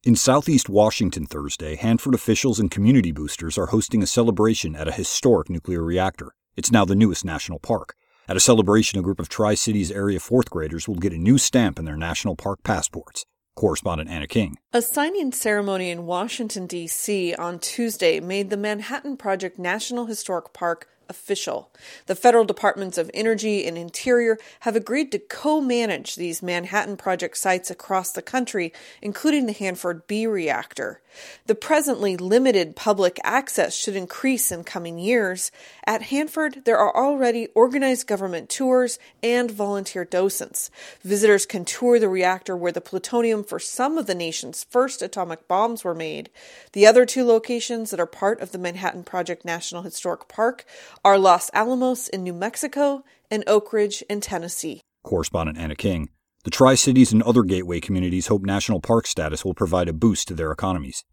In southeast Washington Thursday, Hanford officials and community boosters are hosting a celebration at a historic nuclear reactor. It's now the newest national park. At a celebration, a group of Tri-Cities area fourth graders will get a new stamp in their national park passports. Correspondent Anna King. A signing ceremony in Washington, D.C. on Tuesday made the Manhattan Project National Historic Park official. The federal departments of Energy and Interior have agreed to co-manage these Manhattan Project sites across the country, including the Hanford B reactor. The presently limited public access should increase in coming years. At Hanford, there are already organized government tours and volunteer docents. Visitors can tour the reactor where the plutonium for some of the nation's first atomic bombs were made. The other two locations that are part of the Manhattan Project National Historic Park are Los Alamos in New Mexico and Oak Ridge in Tennessee. Correspondent Anna King. The Tri-Cities and other gateway communities hope national park status will provide a boost to their economies.